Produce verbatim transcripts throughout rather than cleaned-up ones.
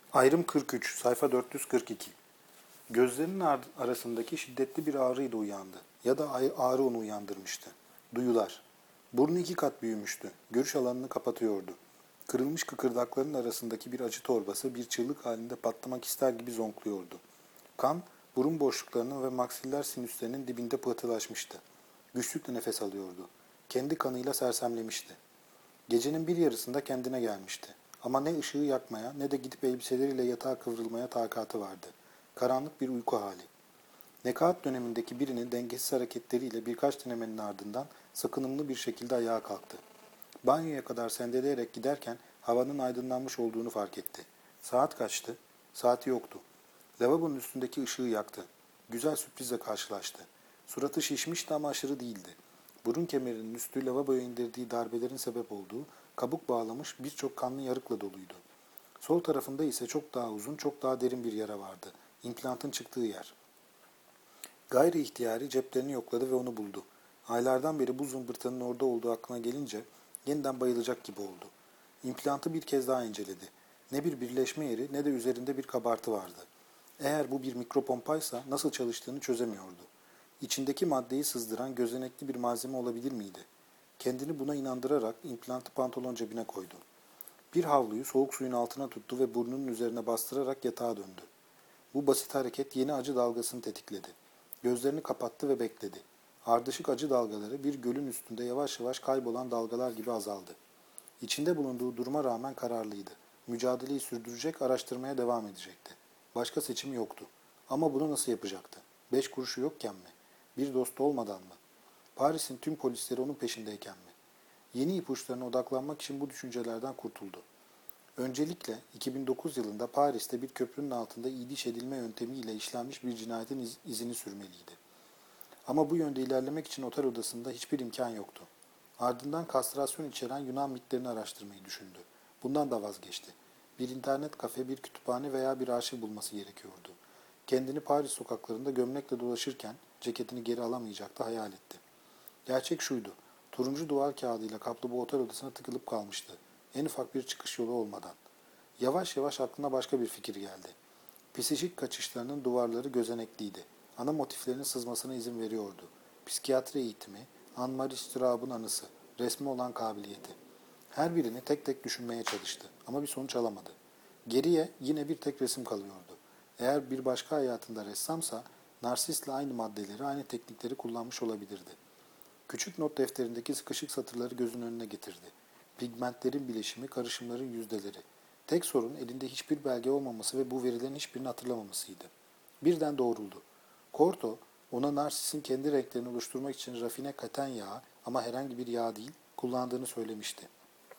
Ayrım kırk üç, sayfa dört yüz kırk iki. Gözlerinin ar- arasındaki şiddetli bir ağrıyla uyandı. Ya da ay- ağrı onu uyandırmıştı. Duyular. Burnu iki kat büyümüştü. Görüş alanını kapatıyordu. Kırılmış kıkırdakların arasındaki bir acı torbası bir çığlık halinde patlamak ister gibi zonkluyordu. Kan, burun boşluklarının ve maksiller sinüslerinin dibinde pıhtılaşmıştı. Güçlükle nefes alıyordu. Kendi kanıyla sersemlemişti. Gecenin bir yarısında kendine gelmişti. Ama ne ışığı yakmaya ne de gidip elbiseleriyle yatağa kıvrılmaya takatı vardı. Karanlık bir uyku hali. Nekaat dönemindeki birinin dengesiz hareketleriyle birkaç denemenin ardından sakınımlı bir şekilde ayağa kalktı. Banyoya kadar sendeleyerek giderken havanın aydınlanmış olduğunu fark etti. Saat kaçtı? Saati yoktu. Lavabonun üstündeki ışığı yaktı. Güzel sürprizle karşılaştı. Suratı şişmişti ama aşırı değildi. Burun kemerinin üstü lavaboya indirdiği darbelerin sebep olduğu, kabuk bağlamış birçok kanlı yarıkla doluydu. Sol tarafında ise çok daha uzun, çok daha derin bir yara vardı. İmplantın çıktığı yer. Gayri ihtiyari ceplerini yokladı ve onu buldu. Aylardan beri bu zımbırtının orada olduğu aklına gelince yeniden bayılacak gibi oldu. İmplantı bir kez daha inceledi. Ne bir birleşme yeri ne de üzerinde bir kabartı vardı. Eğer bu bir mikropompaysa nasıl çalıştığını çözemiyordu. İçindeki maddeyi sızdıran gözenekli bir malzeme olabilir miydi? Kendini buna inandırarak implantı pantolon cebine koydu. Bir havluyu soğuk suyun altına tuttu ve burnunun üzerine bastırarak yatağa döndü. Bu basit hareket yeni acı dalgasını tetikledi. Gözlerini kapattı ve bekledi. Ardışık acı dalgaları bir gölün üstünde yavaş yavaş kaybolan dalgalar gibi azaldı. İçinde bulunduğu duruma rağmen kararlıydı. Mücadeleyi sürdürecek, araştırmaya devam edecekti. Başka seçim yoktu. Ama bunu nasıl yapacaktı? Beş kuruşu yokken mi? Bir dostu olmadan mı? Paris'in tüm polisleri onun peşindeyken mi? Yeni ipuçlarına odaklanmak için bu düşüncelerden kurtuldu. Öncelikle iki bin dokuz yılında Paris'te bir köprünün altında iyiliş edilme yöntemiyle işlenmiş bir cinayetin iz, izini sürmeliydi. Ama bu yönde ilerlemek için otel odasında hiçbir imkan yoktu. Ardından kastrasyon içeren Yunan mitlerini araştırmayı düşündü. Bundan da vazgeçti. Bir internet kafe, bir kütüphane veya bir arşiv bulması gerekiyordu. Kendini Paris sokaklarında gömlekle dolaşırken ceketini geri alamayacaktı hayal etti. Gerçek şuydu. Turuncu duvar kağıdıyla kaplı bu otel odasına tıkılıp kalmıştı. En ufak bir çıkış yolu olmadan. Yavaş yavaş aklına başka bir fikir geldi. Psikik kaçışlarının duvarları gözenekliydi. Ana motiflerinin sızmasına izin veriyordu. Psikiyatri eğitimi, Anne-Marie Straub'un anısı, resmi olan kabiliyeti. Her birini tek tek düşünmeye çalıştı ama bir sonuç alamadı. Geriye yine bir tek resim kalıyordu. Eğer bir başka hayatında ressamsa, Narsis'le aynı maddeleri, aynı teknikleri kullanmış olabilirdi. Küçük not defterindeki sıkışık satırları gözünün önüne getirdi. Pigmentlerin bileşimi, karışımların yüzdeleri. Tek sorun elinde hiçbir belge olmaması ve bu verilerin hiçbirini hatırlamamasıydı. Birden doğruldu. Corto, ona Narsis'in kendi renklerini oluşturmak için rafine katen yağı ama herhangi bir yağ değil, kullandığını söylemişti.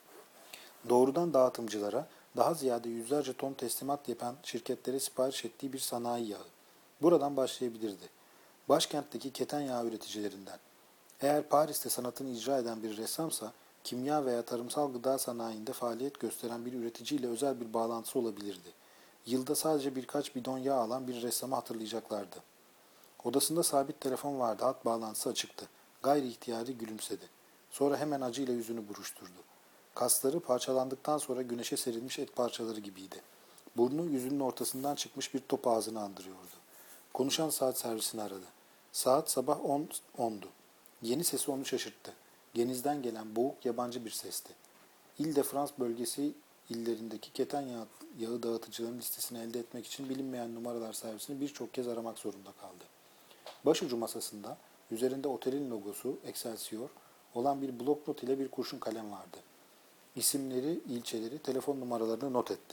Doğrudan dağıtımcılara, daha ziyade yüzlerce ton teslimat yapan şirketlere sipariş ettiği bir sanayi yağı. Buradan başlayabilirdi. Başkentteki keten yağı üreticilerinden. Eğer Paris'te sanatını icra eden bir ressamsa, kimya veya tarımsal gıda sanayinde faaliyet gösteren bir üreticiyle özel bir bağlantısı olabilirdi. Yılda sadece birkaç bidon yağ alan bir ressamı hatırlayacaklardı. Odasında sabit telefon vardı, hat bağlantısı açıktı. Gayri ihtiyari gülümsedi. Sonra hemen acıyla yüzünü buruşturdu. Kasları parçalandıktan sonra güneşe serilmiş et parçaları gibiydi. Burnu yüzünün ortasından çıkmış bir top ağzını andırıyordu. Konuşan saat servisini aradı. Saat sabah on ondu. Yeni sesi onu şaşırttı. Genizden gelen boğuk yabancı bir sesti. Ile-de-France bölgesi illerindeki keten yağı, yağı dağıtıcıların listesini elde etmek için bilinmeyen numaralar servisini birçok kez aramak zorunda kaldı. Başucu masasında üzerinde otelin logosu Excelsior olan bir bloknot ile bir kurşun kalem vardı. İsimleri, ilçeleri, telefon numaralarını not etti.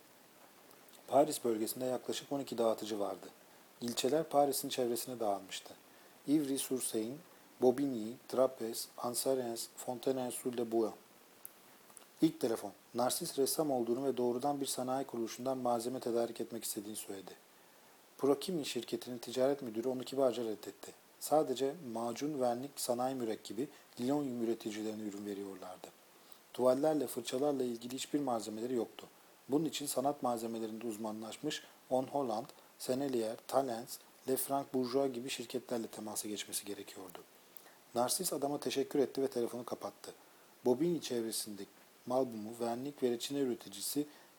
Paris bölgesinde yaklaşık on iki dağıtıcı vardı. İlçeler Paris'in çevresine dağılmıştı. Ivry-sur-Seine, Bobigny, Trapez, Anserens, Fontaine-sur-le-Bois. İlk telefon. Narsis ressam olduğunu ve doğrudan bir sanayi kuruluşundan malzeme tedarik etmek istediğini söyledi. Prokimi şirketinin ticaret müdürü onu kibarca reddetti. Sadece macun, vernik, sanayi mürekkebi, linolyum üreticilerine ürün veriyorlardı. Tuvallerle, fırçalarla ilgili hiçbir malzemeleri yoktu. Bunun için sanat malzemelerinde uzmanlaşmış On Holland, Sennelier, Talens, Lefranc Bourgeois gibi şirketlerle temasa geçmesi gerekiyordu. Narsis adama teşekkür etti ve telefonu kapattı. Bobigny çevresindeki Malbumu, vernik ve reçine üreticisi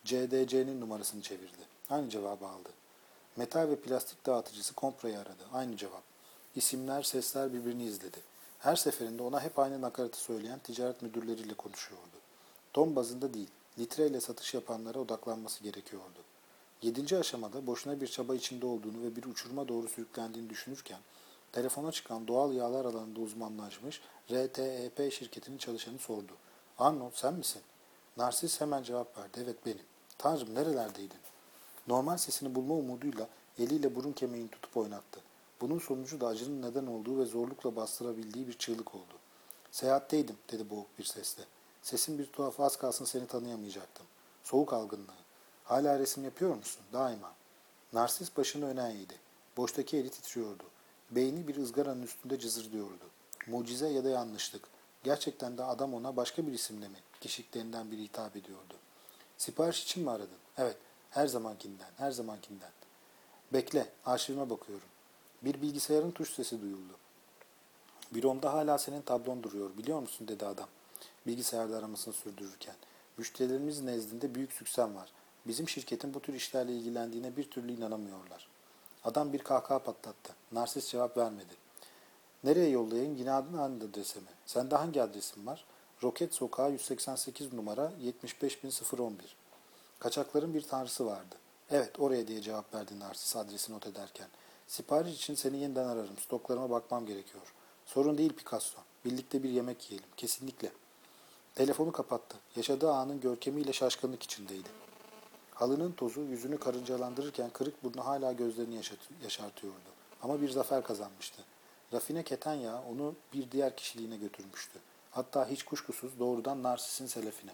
C D C'nin numarasını çevirdi. Aynı cevabı aldı. Metal ve plastik dağıtıcısı Compra'yı aradı. Aynı cevap. İsimler, sesler birbirini izledi. Her seferinde ona hep aynı nakaratı söyleyen ticaret müdürleriyle konuşuyordu. Ton bazında değil, litreyle satış yapanlara odaklanması gerekiyordu. Yedinci aşamada boşuna bir çaba içinde olduğunu ve bir uçuruma doğru sürüklendiğini düşünürken, telefona çıkan doğal yağlar alanında uzmanlaşmış R T E P şirketinin çalışanı sordu. Arnold sen misin? Narsis hemen cevap verdi. Evet benim. Tanrım nerelerdeydin? Normal sesini bulma umuduyla eliyle burun kemiğini tutup oynattı. Bunun sonucu da acının neden olduğu ve zorlukla bastırabildiği bir çığlık oldu. Seyahatteydim dedi boğuk bir sesle. Sesin bir tuhaf az kalsın seni tanıyamayacaktım. Soğuk algınlığı. Hala resim yapıyor musun? Daima. Narsis başını öne eğdi. Boştaki eli titriyordu. Beyni bir ızgaranın üstünde cızırdıyordu. Mucize ya da yanlışlık. Gerçekten de adam ona başka bir isimle mi, kişiliklerinden biri hitap ediyordu. Sipariş için mi aradın? Evet, her zamankinden, her zamankinden. Bekle, arşivime bakıyorum. Bir bilgisayarın tuş sesi duyuldu. Büromda hala senin tablon duruyor, biliyor musun dedi adam. Bilgisayarda aramasını sürdürürken. Müşterilerimiz nezdinde büyük süksem var. Bizim şirketin bu tür işlerle ilgilendiğine bir türlü inanamıyorlar. Adam bir kahkaha patlattı. Narsis cevap vermedi. Nereye yollayayım? Yine aynı adrese mi? Sende hangi adresin var? Roket Sokağı yüz seksen sekiz numara yetmiş beş bin on bir. Kaçakların bir tanrısı vardı. Evet oraya diye cevap verdi Narsis adresi not ederken. Sipariş için seni yeniden ararım. Stoklarıma bakmam gerekiyor. Sorun değil Picasso. Birlikte bir yemek yiyelim. Kesinlikle. Telefonu kapattı. Yaşadığı anın görkemiyle şaşkınlık içindeydi. Halının tozu yüzünü karıncalandırırken kırık burnu hala gözlerini yaşartıyordu. Ama bir zafer kazanmıştı. Rafine keten yağı onu bir diğer kişiliğine götürmüştü. Hatta hiç kuşkusuz doğrudan Narsis'in selefine.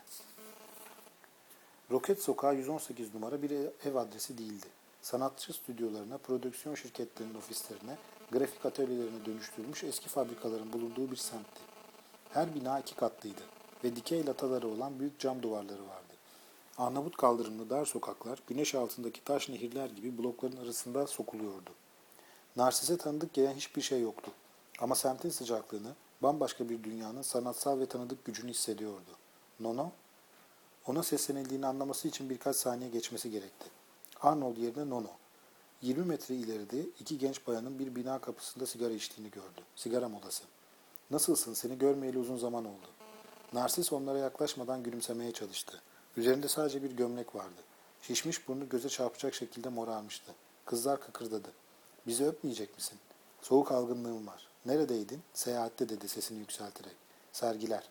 Roket Sokağı yüz on sekiz numara bir ev adresi değildi. Sanatçı stüdyolarına, prodüksiyon şirketlerinin ofislerine, grafik atölyelerine dönüştürülmüş eski fabrikaların bulunduğu bir semtti. Her bina iki katlıydı ve dikey lataları olan büyük cam duvarları vardı. Arnavut kaldırımlı dar sokaklar, güneş altındaki taş nehirler gibi blokların arasında sokuluyordu. Narsis'e tanıdık gelen hiçbir şey yoktu. Ama semtin sıcaklığını, bambaşka bir dünyanın sanatsal ve tanıdık gücünü hissediyordu. Nono, ona seslenildiğini anlaması için birkaç saniye geçmesi gerekti. Arnold yerine Nono. yirmi metre ileride iki genç bayanın bir bina kapısında sigara içtiğini gördü. Sigara molası. Nasılsın? Seni görmeyeli uzun zaman oldu. Narsis onlara yaklaşmadan gülümsemeye çalıştı. Üzerinde sadece bir gömlek vardı. Şişmiş burnu göze çarpacak şekilde morarmıştı. Kızlar kıkırdadı. Bizi öpmeyecek misin? Soğuk algınlığım var. Neredeydin? Seyahatte dedi sesini yükselterek. Sergiler.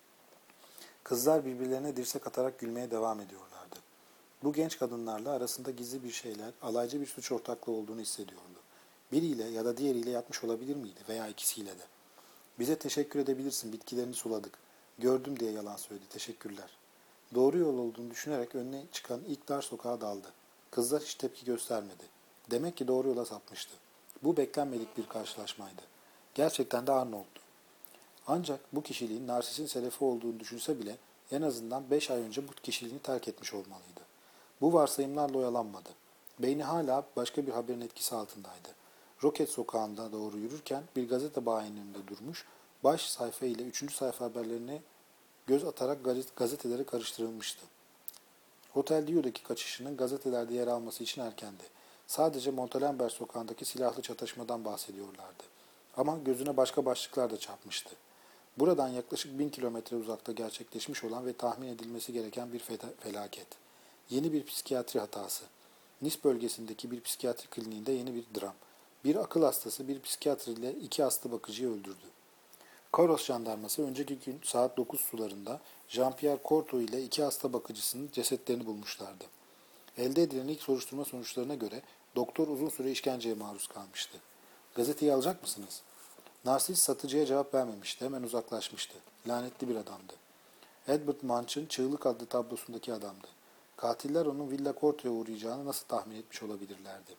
Kızlar birbirlerine dirsek atarak gülmeye devam ediyorlardı. Bu genç kadınlarla arasında gizli bir şeyler, alaycı bir suç ortaklığı olduğunu hissediyordu. Biriyle ya da diğeriyle yatmış olabilir miydi veya ikisiyle de. Bize teşekkür edebilirsin, bitkilerini suladık. Gördüm diye yalan söyledi, teşekkürler. Doğru yol olduğunu düşünerek önüne çıkan ilk dar sokağa daldı. Kızlar hiç tepki göstermedi. Demek ki doğru yola sapmıştı. Bu beklenmedik bir karşılaşmaydı. Gerçekten de Arnold'du. Ancak bu kişiliğin Narsis'in selefi olduğunu düşünse bile en azından beş ay önce bu kişiliğini terk etmiş olmalıydı. Bu varsayımlarla oyalanmadı. Beyni hala başka bir haberin etkisi altındaydı. Roket Sokağı'nda doğru yürürken bir gazete bayinin önünde durmuş, baş sayfa ile üçüncü sayfa haberlerine göz atarak gazeteleri karıştırılmıştı. Hotel Dio'daki kaçışının gazetelerde yer alması için erkendi. Sadece Montalembert Sokağı'ndaki silahlı çatışmadan bahsediyorlardı. Ama gözüne başka başlıklar da çarpmıştı. Buradan yaklaşık bin kilometre uzakta gerçekleşmiş olan ve tahmin edilmesi gereken bir felaket. Yeni bir psikiyatri hatası. Nice bölgesindeki bir psikiyatri kliniğinde yeni bir dram. Bir akıl hastası bir psikiyatri ile iki hasta bakıcıyı öldürdü. Koros jandarması önceki gün saat dokuz sularında Jean-Pierre Corto ile iki hasta bakıcısının cesetlerini bulmuşlardı. Elde edilen ilk soruşturma sonuçlarına göre doktor uzun süre işkenceye maruz kalmıştı. Gazeteyi alacak mısınız? Narsis satıcıya cevap vermemişti, hemen uzaklaşmıştı. Lanetli bir adamdı. Edward Munch'ın Çığlık adlı tablosundaki adamdı. Katiller onun Villa Corto'ya uğrayacağını nasıl tahmin etmiş olabilirlerdi?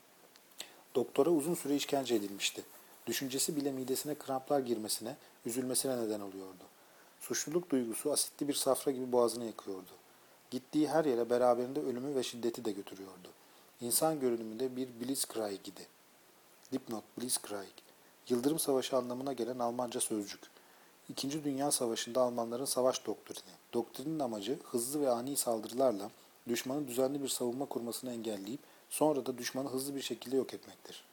Doktora uzun süre işkence edilmişti. Düşüncesi bile midesine kramplar girmesine, üzülmesine neden oluyordu. Suçluluk duygusu asitli bir safra gibi boğazını yakıyordu. Gittiği her yere beraberinde ölümü ve şiddeti de götürüyordu. İnsan görünümünde bir Blitzkrieg idi. Dipnot Blitzkrieg. Yıldırım Savaşı anlamına gelen Almanca sözcük. İkinci Dünya Savaşı'nda Almanların savaş doktrini. Doktrinin amacı hızlı ve ani saldırılarla düşmanın düzenli bir savunma kurmasını engelleyip sonra da düşmanı hızlı bir şekilde yok etmektir.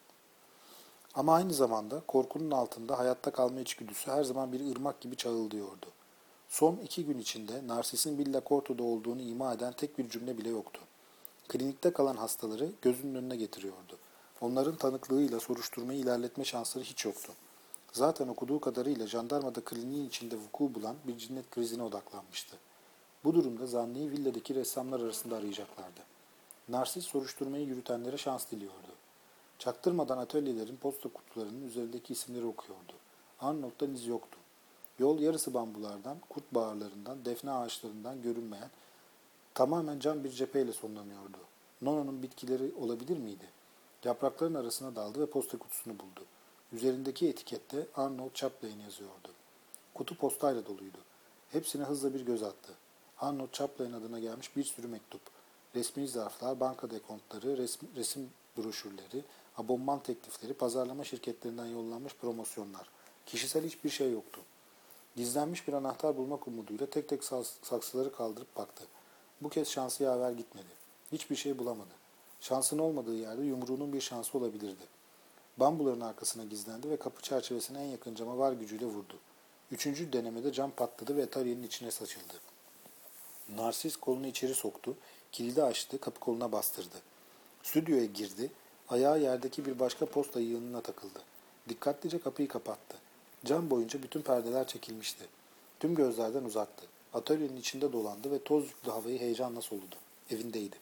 Ama aynı zamanda korkunun altında hayatta kalma içgüdüsü her zaman bir ırmak gibi çağıldıyordu. Son iki gün içinde Narsis'in Villa Corto'da olduğunu ima eden tek bir cümle bile yoktu. Klinikte kalan hastaları gözünün önüne getiriyordu. Onların tanıklığıyla soruşturmayı ilerletme şansları hiç yoktu. Zaten okuduğu kadarıyla jandarmada kliniğin içinde vuku bulan bir cinnet krizine odaklanmıştı. Bu durumda zanlıyı villadaki ressamlar arasında arayacaklardı. Narsis soruşturmayı yürütenlere şans diliyordu. Çaktırmadan atölyelerin posta kutularının üzerindeki isimleri okuyordu. Arnold'dan iz yoktu. Yol yarısı bambulardan, kurt bağırlarından, defne ağaçlarından görünmeyen, tamamen cam bir cepheyle sonlanıyordu. Nono'nun bitkileri olabilir miydi? Yaprakların arasına daldı ve posta kutusunu buldu. Üzerindeki etikette Arnold Chaplin yazıyordu. Kutu postayla doluydu. Hepsine hızla bir göz attı. Arnold Chaplin adına gelmiş bir sürü mektup. Resmi zarflar, banka dekontları, resim, resim broşürleri, abonman teklifleri, pazarlama şirketlerinden yollanmış promosyonlar. Kişisel hiçbir şey yoktu. Gizlenmiş bir anahtar bulmak umuduyla tek tek saksıları kaldırıp baktı. Bu kez şansı yaver gitmedi. Hiçbir şey bulamadı. Şansın olmadığı yerde yumruğunun bir şansı olabilirdi. Bambuların arkasına gizlendi ve kapı çerçevesine en yakın cama var gücüyle vurdu. Üçüncü denemede cam patladı ve Atari'nin içine saçıldı. Narsis kolunu içeri soktu, kilidi açtı, kapı koluna bastırdı. Stüdyoya girdi, ayağı yerdeki bir başka posta yığınına takıldı. Dikkatlice kapıyı kapattı. Cam boyunca bütün perdeler çekilmişti. Tüm gözlerden uzaktı. Atölyenin içinde dolandı ve toz yüklü havayı heyecanla soludu. Evindeydi.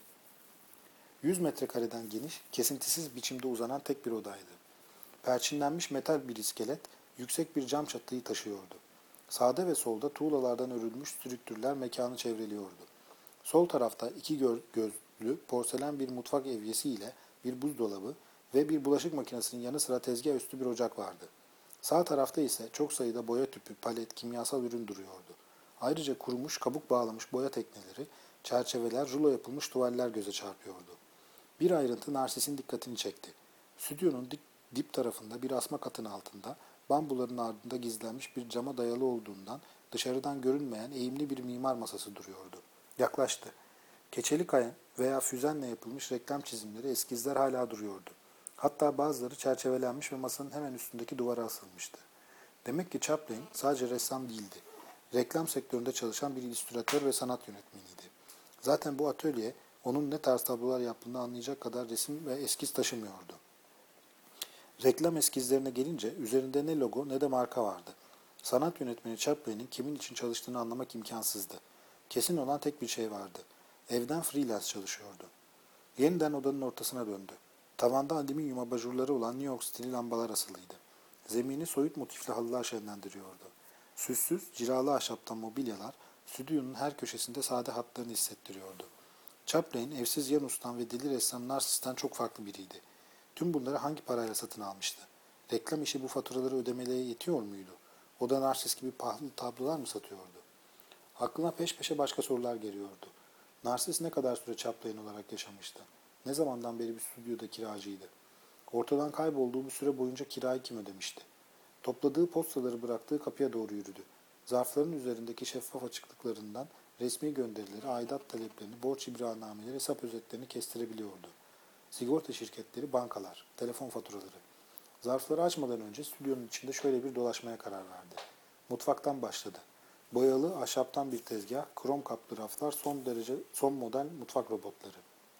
Yüz metrekareden geniş, kesintisiz biçimde uzanan tek bir odaydı. Perçinlenmiş metal bir iskelet, yüksek bir cam çatıyı taşıyordu. Sağda ve solda tuğlalardan örülmüş strüktürler mekanı çevreliyordu. Sol tarafta iki göz, gözlü porselen bir mutfak evyesi ile bir buzdolabı ve bir bulaşık makinesinin yanı sıra tezgah üstü bir ocak vardı. Sağ tarafta ise çok sayıda boya tüpü, palet, kimyasal ürün duruyordu. Ayrıca kurumuş, kabuk bağlamış boya tekneleri, çerçeveler, rulo yapılmış tuvaller göze çarpıyordu. Bir ayrıntı Narsis'in dikkatini çekti. Stüdyonun dik, dip tarafında bir asma katın altında, bambuların ardında gizlenmiş bir cama dayalı olduğundan dışarıdan görünmeyen eğimli bir mimar masası duruyordu. Yaklaştı. Keçeli kayan veya füzenle yapılmış reklam çizimleri, eskizler hala duruyordu. Hatta bazıları çerçevelenmiş ve masanın hemen üstündeki duvara asılmıştı. Demek ki Chaplin sadece ressam değildi. Reklam sektöründe çalışan bir illüstratör ve sanat yönetmeniydi. Zaten bu atölye onun ne tarz tablolar yaptığını anlayacak kadar resim ve eskiz taşımıyordu. Reklam eskizlerine gelince üzerinde ne logo ne de marka vardı. Sanat yönetmeni Chaplin'in kimin için çalıştığını anlamak imkansızdı. Kesin olan tek bir şey vardı. Evden freelance çalışıyordu. Yeniden odanın ortasına döndü. Tavanda alüminyum abajurları olan New York stili lambalar asılıydı. Zemini soyut motifli halılar şenlendiriyordu. Süssüz, ciralı ahşaptan mobilyalar stüdyonun her köşesinde sade hatlarını hissettiriyordu. Chaplin, evsiz Janus'tan ve deli ressam Narsis'ten çok farklı biriydi. Tüm bunları hangi parayla satın almıştı? Reklam işi bu faturaları ödemeleye yetiyor muydu? O da Narsis gibi pahalı tablolar mı satıyordu? Aklına peş peşe başka sorular geliyordu. Narsis ne kadar süre Chaplin olarak yaşamıştı? Ne zamandan beri bir stüdyoda kiracıydı? Ortadan kaybolduğu bu süre boyunca kirayı kim ödemişti? Topladığı postaları bıraktığı kapıya doğru yürüdü. Zarfların üzerindeki şeffaf açıklıklarından resmi gönderileri, aidat taleplerini, borç ibranameleri, hesap özetlerini kestirebiliyordu. Sigorta şirketleri, bankalar, telefon faturaları. Zarfları açmadan önce stüdyonun içinde şöyle bir dolaşmaya karar verdi. Mutfaktan başladı. Boyalı, ahşaptan bir tezgah, krom kaplı raflar, son derece son model mutfak robotları.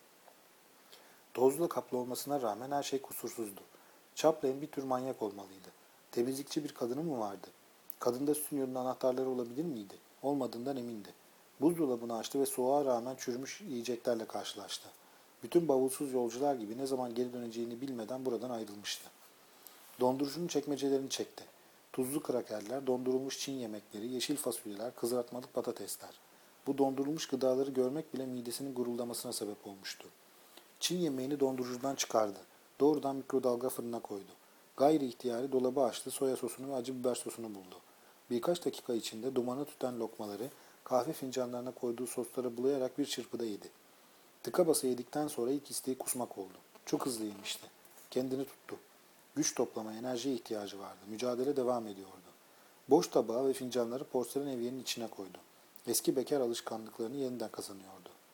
Tozla kaplı olmasına rağmen her şey kusursuzdu. Chaplin bir tür manyak olmalıydı. Temizlikçi bir kadını mı vardı? Kadında stüdyonun anahtarları olabilir miydi? Olmadığından emindi. Buzdolabını açtı ve soğuğa rağmen çürümüş yiyeceklerle karşılaştı. Bütün bavulsuz yolcular gibi ne zaman geri döneceğini bilmeden buradan ayrılmıştı. Dondurucunun çekmecelerini çekti. Tuzlu krakerler, dondurulmuş Çin yemekleri, yeşil fasulyeler, kızartmalı patatesler. Bu dondurulmuş gıdaları görmek bile midesinin guruldamasına sebep olmuştu. Çin yemeğini dondurucudan çıkardı. Doğrudan mikrodalga fırına koydu. Gayri ihtiyari dolabı açtı, soya sosunu ve acı biber sosunu buldu. Birkaç dakika içinde dumanı tüten lokmaları kahve fincanlarına koyduğu soslara bulayarak bir çırpıda yedi. Tıka basa yedikten sonra ilk isteği kusmak oldu. Çok hızlı yemişti. Kendini tuttu. Güç toplamaya, enerjiye ihtiyacı vardı. Mücadele devam ediyordu. Boş tabağı ve fincanları porselen evyenin içine koydu. Eski bekar alışkanlıklarını yeniden kazanıyordu.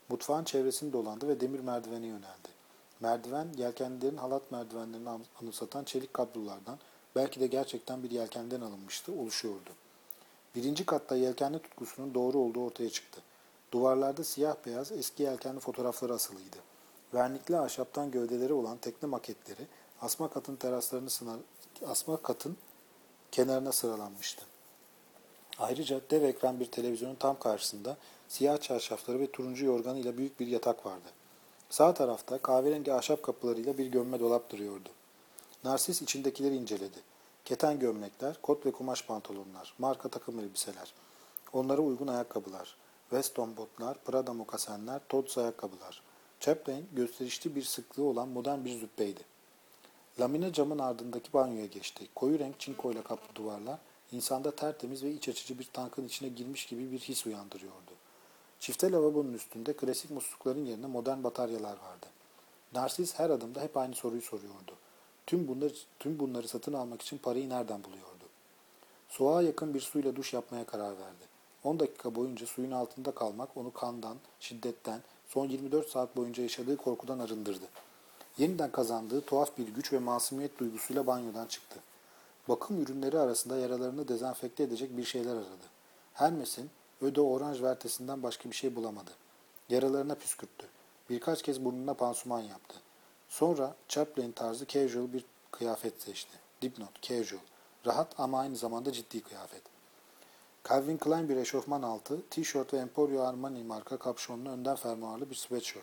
Mutfağın çevresini dolandı ve demir merdivene yöneldi. Merdiven, yelkenlilerin halat merdivenlerini anımsatan çelik kablolardan, belki de gerçekten bir yelkenden alınmıştı, oluşuyordu. Birinci katta yelkenli tutkusunun doğru olduğu ortaya çıktı. Duvarlarda siyah beyaz eski yelkenli fotoğrafları asılıydı. Vernikli ahşaptan gövdeleri olan tekne maketleri asma katın teraslarını sınar, asma katın kenarına sıralanmıştı. Ayrıca dev ekran bir televizyonun tam karşısında siyah çarşafları ve turuncu yorganıyla büyük bir yatak vardı. Sağ tarafta kahverengi ahşap kapılarıyla bir gömme dolap duruyordu. Narsis içindekileri inceledi. Keten gömlekler, kot ve kumaş pantolonlar, marka takım elbiseler, onlara uygun ayakkabılar, Weston botlar, Prada mokasenler, Tod's ayakkabılar. Chaplain gösterişli bir sıklığı olan modern bir züppeydi. Lamine camın ardındaki banyoya geçti. Koyu renk çinkoyla kaplı duvarlar, insanda tertemiz ve iç açıcı bir tankın içine girmiş gibi bir his uyandırıyordu. Çifte lavabonun üstünde klasik muslukların yerine modern bataryalar vardı. Narsis her adımda hep aynı soruyu soruyordu. Tüm bunları, tüm bunları satın almak için parayı nereden buluyordu? Soğuğa yakın bir suyla duş yapmaya karar verdi. on dakika boyunca suyun altında kalmak onu kandan, şiddetten, son yirmi dört saat boyunca yaşadığı korkudan arındırdı. Yeniden kazandığı tuhaf bir güç ve masumiyet duygusuyla banyodan çıktı. Bakım ürünleri arasında yaralarını dezenfekte edecek bir şeyler aradı. Hermes'in öde oranj vertesinden başka bir şey bulamadı. Yaralarına püskürttü. Birkaç kez burnuna pansuman yaptı. Sonra Chaplin tarzı casual bir kıyafet seçti. Dipnot, casual. Rahat ama aynı zamanda ciddi kıyafet. Calvin Klein bir eşofman altı, tişört ve Emporio Armani marka kapşonlu önden fermuarlı bir sweatshirt.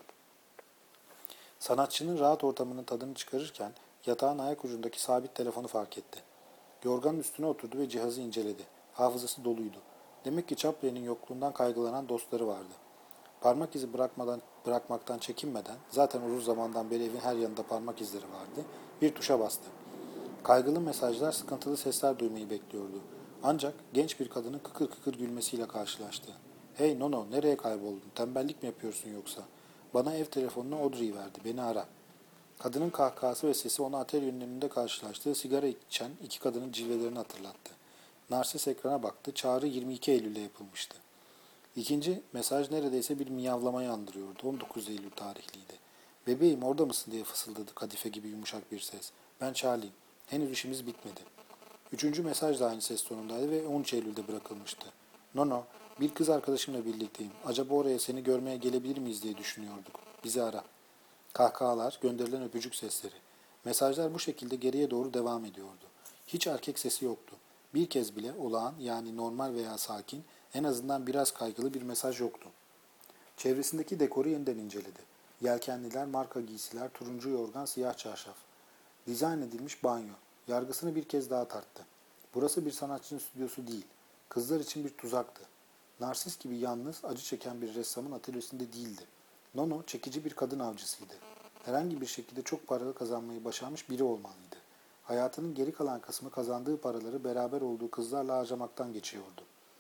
Sanatçının rahat ortamının tadını çıkarırken yatağın ayak ucundaki sabit telefonu fark etti. Yorganın üstüne oturdu ve cihazı inceledi. Hafızası doluydu. Demek ki Chaplin'in yokluğundan kaygılanan dostları vardı. Parmak izi bırakmadan, bırakmaktan çekinmeden, zaten uzun zamandan beri evin her yanında parmak izleri vardı, bir tuşa bastı. Kaygılı mesajlar, sıkıntılı sesler duymayı bekliyordu. Ancak genç bir kadının kıkır kıkır gülmesiyle karşılaştı. ''Hey Nono, nereye kayboldun? Tembellik mi yapıyorsun yoksa? Bana ev telefonunu Audrey verdi, beni ara.'' Kadının kahkahası ve sesi ona atölyenin önünde karşılaştığı sigara içen iki kadının cilvelerini hatırlattı. Narsis ekrana baktı, çağrı yirmi iki Eylül'de yapılmıştı. İkinci mesaj neredeyse bir miyavlamayı andırıyordu. on dokuz Eylül tarihliydi. ''Bebeğim orada mısın?'' diye fısıldadı kadife gibi yumuşak bir ses. ''Ben Charlie'yim. Henüz işimiz bitmedi.'' Üçüncü mesaj da aynı ses tonundaydı ve on üç Eylül'de bırakılmıştı. ''Nono, bir kız arkadaşımla birlikteyim. Acaba oraya seni görmeye gelebilir miyiz diye düşünüyorduk. Bizi ara.'' Kahkahalar, gönderilen öpücük sesleri. Mesajlar bu şekilde geriye doğru devam ediyordu. Hiç erkek sesi yoktu. Bir kez bile olağan, yani normal veya sakin, en azından biraz kaygılı bir mesaj yoktu. Çevresindeki dekoru yeniden inceledi. Yelkenliler, marka giysiler, turuncu yorgan, siyah çarşaf. Dizayn edilmiş banyo. Yargısını bir kez daha tarttı. Burası bir sanatçının stüdyosu değil. Kızlar için bir tuzaktı. Narsis gibi yalnız, acı çeken bir ressamın atölyesinde değildi. Nono çekici bir kadın avcısıydı. Herhangi bir şekilde çok para kazanmayı başarmış biri olmalıydı. Hayatının geri kalan kısmı kazandığı paraları beraber olduğu kızlarla harcamaktan geçiyordu.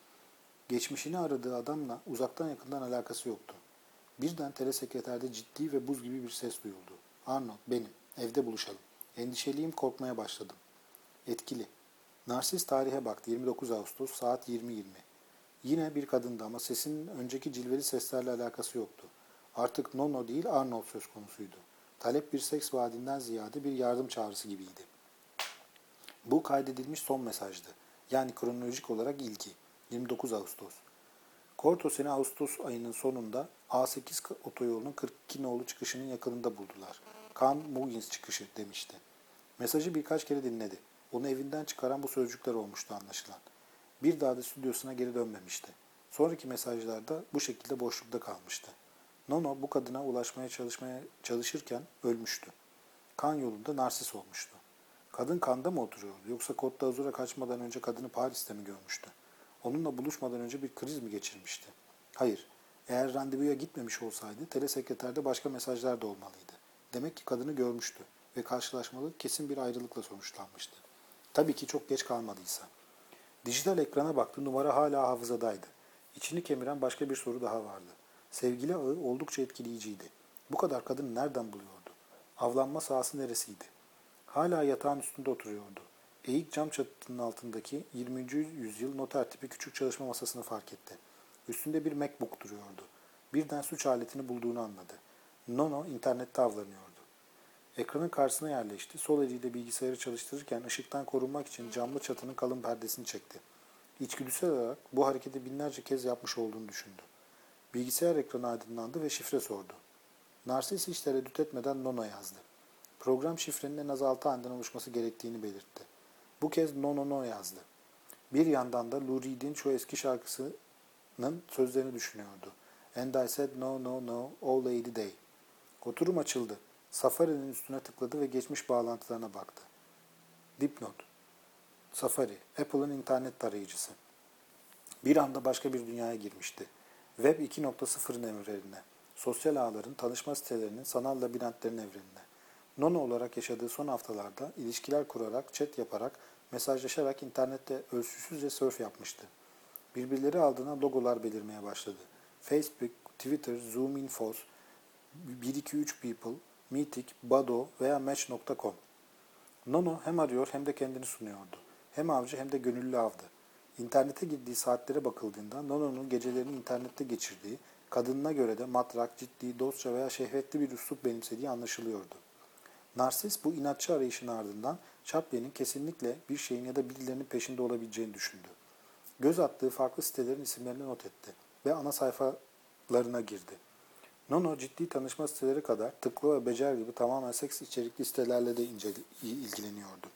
Geçmişini aradığı adamla uzaktan yakından alakası yoktu. Birden telesekreterde ciddi ve buz gibi bir ses duyuldu. ''Arnold, benim. Evde buluşalım. Endişeliyim, korkmaya başladım.'' Etkili. Narsis tarihe baktı. yirmi dokuz Ağustos saat yirmi yirmi. Yine bir kadındı ama sesinin önceki cilveli seslerle alakası yoktu. Artık Nono değil Arnold söz konusuydu. Talep bir seks vaadinden ziyade bir yardım çağrısı gibiydi. Bu kaydedilmiş son mesajdı. Yani kronolojik olarak ilki. yirmi dokuz Ağustos. Korto seni Ağustos ayının sonunda A sekiz otoyolunun kırk iki nolu çıkışının yakınında buldular. Kan Muggins çıkışı demişti. Mesajı birkaç kere dinledi. Onu evinden çıkaran bu sözcükler olmuştu anlaşılan. Bir daha da stüdyosuna geri dönmemişti. Sonraki mesajlarda bu şekilde boşlukta kalmıştı. Nono bu kadına ulaşmaya çalışmaya çalışırken ölmüştü. Kan yolunda Narsis olmuştu. Kadın Kanda mı oturuyordu yoksa Côte d'Azur'a kaçmadan önce kadını Paris'te mi görmüştü? Onunla buluşmadan önce bir kriz mi geçirmişti? Hayır, eğer randevuya gitmemiş olsaydı telesekreterde başka mesajlar da olmalıydı. Demek ki kadını görmüştü ve karşılaşmaları kesin bir ayrılıkla sonuçlanmıştı. Tabii ki çok geç kalmadıysa. Dijital ekrana baktı, numara hala hafızadaydı. İçini kemiren başka bir soru daha vardı. Sevgili ağı oldukça etkileyiciydi. Bu kadar kadını nereden buluyordu? Avlanma sahası neresiydi? Hala yatağın üstünde oturuyordu. Eğik cam çatının altındaki yirminci yüzyıl noter tipi küçük çalışma masasını fark etti. Üstünde bir MacBook duruyordu. Birden suç aletini bulduğunu anladı. Nono internette avlanıyordu. Ekranın karşısına yerleşti. Sol eliyle bilgisayarı çalıştırırken ışıktan korunmak için camlı çatının kalın perdesini çekti. İçgüdüsel olarak bu hareketi binlerce kez yapmış olduğunu düşündü. Bilgisayar ekranı aydınlandı ve şifre sordu. Narsis hiç tereddüt etmeden Nono yazdı. Program şifrenin en az altı haneden oluşması gerektiğini belirtti. Bu kez No No No yazdı. Bir yandan da Lou Reed'in şu eski şarkısının sözlerini düşünüyordu. And I said no no no, oh lady day. Oturum açıldı. Safari'nin üstüne tıkladı ve geçmiş bağlantılarına baktı. Dipnot. Safari, Apple'ın internet tarayıcısı. Bir anda başka bir dünyaya girmişti. Web iki nokta sıfırın evrenine, sosyal ağların, tanışma sitelerinin, sanal labirentlerin evrenine. Nono olarak yaşadığı son haftalarda ilişkiler kurarak, chat yaparak, mesajlaşarak internette ölçüsüzce surf yapmıştı. Birbirleri adına logolar belirmeye başladı. Facebook, Twitter, Zoom Infos, bir iki üç People, Meetic, Bado veya Match nokta com. Nono hem arıyor hem de kendini sunuyordu. Hem avcı hem de gönüllü avdı. İnternete girdiği saatlere bakıldığında Nono'nun gecelerini internette geçirdiği, kadınına göre de matrak, ciddi, dostça veya şehvetli bir üslup benimsediği anlaşılıyordu. Narsis bu inatçı arayışın ardından Chaplin'in kesinlikle bir şeyin ya da birilerinin peşinde olabileceğini düşündü. Göz attığı farklı sitelerin isimlerini not etti ve ana sayfalarına girdi. Nono ciddi tanışma siteleri kadar tıklı ve becer gibi tamamen seks içerikli sitelerle de inceli, ilgileniyordu.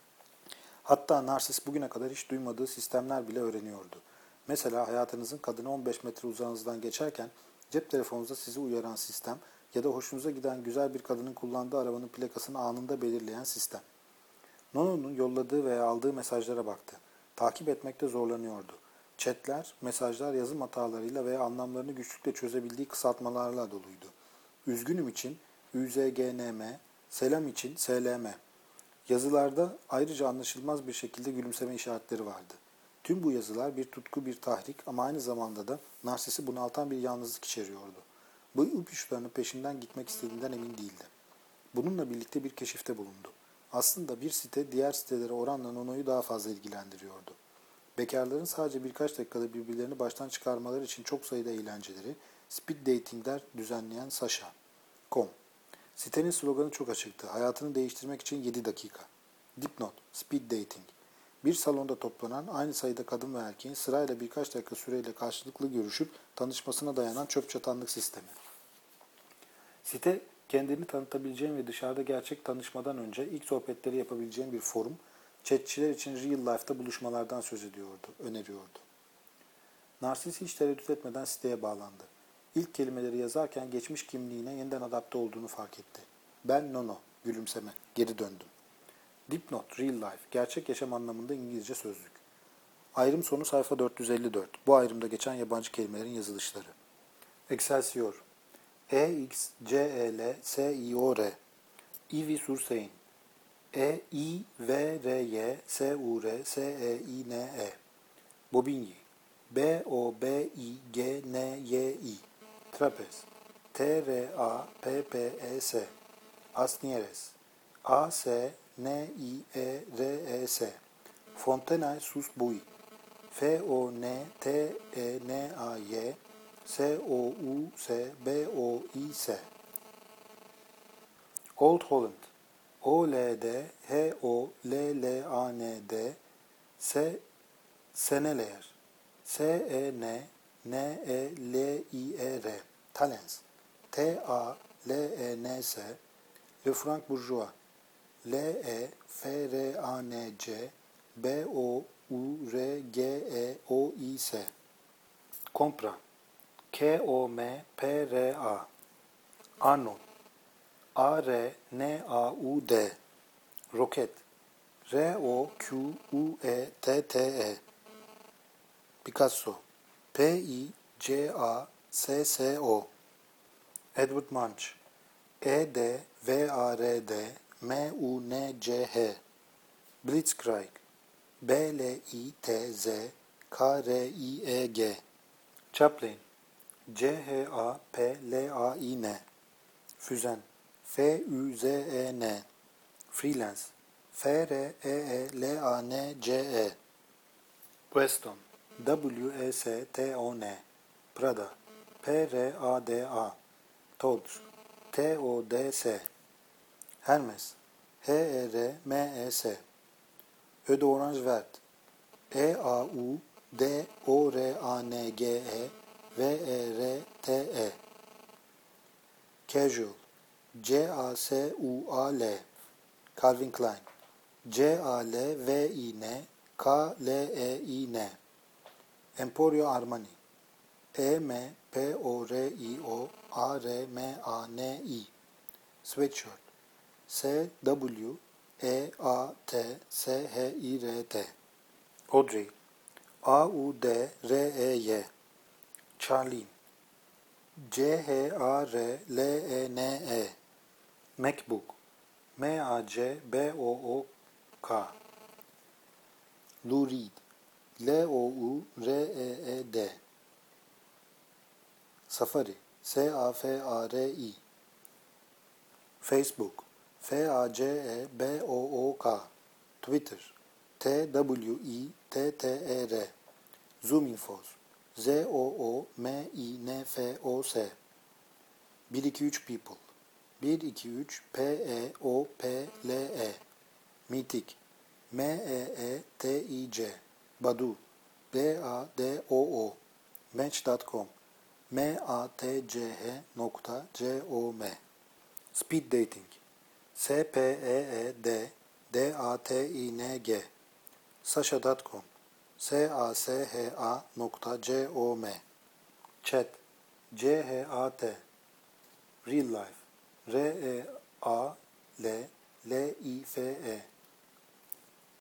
Hatta Narsis bugüne kadar hiç duymadığı sistemler bile öğreniyordu. Mesela hayatınızın kadını on beş metre uzağınızdan geçerken cep telefonunuzda sizi uyaran sistem ya da hoşunuza giden güzel bir kadının kullandığı arabanın plakasını anında belirleyen sistem. Nono'nun yolladığı veya aldığı mesajlara baktı. Takip etmekte zorlanıyordu. Chatler, mesajlar yazım hatalarıyla veya anlamlarını güçlükle çözebildiği kısaltmalarla doluydu. Üzgünüm için Ü Z G N M, selam için S L M. Yazılarda ayrıca anlaşılmaz bir şekilde gülümseme işaretleri vardı. Tüm bu yazılar bir tutku, bir tahrik ama aynı zamanda da Narsis'i bunaltan bir yalnızlık içeriyordu. Bu ipuçlarının peşinden gitmek istediğinden emin değildi. Bununla birlikte bir keşifte bulundu. Aslında bir site diğer sitelere oranla Nono'yu daha fazla ilgilendiriyordu. Bekarların sadece birkaç dakikada birbirlerini baştan çıkarmaları için çok sayıda eğlenceleri, speed datingler düzenleyen Sasha nokta com. Sitenin sloganı çok açıktı. Hayatını değiştirmek için yedi dakika. Dipnot, speed dating. Bir salonda toplanan aynı sayıda kadın ve erkeğin sırayla birkaç dakika süreyle karşılıklı görüşüp tanışmasına dayanan çöp çatanlık sistemi. Site, kendini tanıtabileceğin ve dışarıda gerçek tanışmadan önce ilk sohbetleri yapabileceğin bir forum, chatçiler için real life'da buluşmalardan söz ediyordu, öneriyordu. Narsis hiç tereddüt etmeden siteye bağlandı. İlk kelimeleri yazarken geçmiş kimliğine yeniden adapte olduğunu fark etti. Ben Nono, gülümseme, geri döndüm. Dipnot, real life, gerçek yaşam anlamında İngilizce sözlük. Ayrım sonu sayfa dört yüz elli dört. Bu ayrımda geçen yabancı kelimelerin yazılışları. Excelsior, E X C E L S I O R, Ivy-sur-Seine, E I V R Y S U R S E I N E, Bobigny, B O B I G N Y I, Trapez, T R A P P E S, Asnieres, A S N I E R E S, Fontenay-sous-Bois, F O N T E N A Y, S O U S B O I S. Old Holland, O L D H O L L A N D, S Seneleer, S E N N E L I E R, Talens, T A L E N S, Le Franc Bourgeois, L E F R A N C, B O U R G E O I S. Compra, K O M P R A, Arnold, A R N A U D, Roket, R O Q U E T T E, Picasso, P I C A S S O, Edward Munch, E D V A R D M U N C H, Blitzkrieg, B L I T Z K R I E G, Chaplin, C H A P L A I N, Füzen, F Ü Z E N, Freelance, F R E E L A N C E, Weston, W E S T O N, Prada, P R A D A, Toads, T O D S, Hermes, H E R M E S, Eau d'Orange Vert, E A U D O R A N G E V E R T E, Casual, C A S U A L, Calvin Klein, C A L V I N K L E I N, Emporio Armani, E M P O R I O A R M A N I, Sweatshirt, S W E A T S H I R T, Audrey, A U D R E Y, Charlene, C H A R L E N E, MacBook, M A C B O O K, Lou Reed, L O U R E E D, Safari, S A F A R I, Facebook, F A C E B O O K, Twitter, T W I T T E R, ZoomInfos, Z O O M I N F O S, bir iki üç People, bir iki üç P E O P L E, Meetic, M E E T I C, Badu, B A D O O, Match nokta com, M A T C H nokta C O M, Speed Dating, S P E E D D A T I N G, Sasha nokta com, S A S H A nokta C O M, Chat, C H A T, Real Life, R E A L L I F E,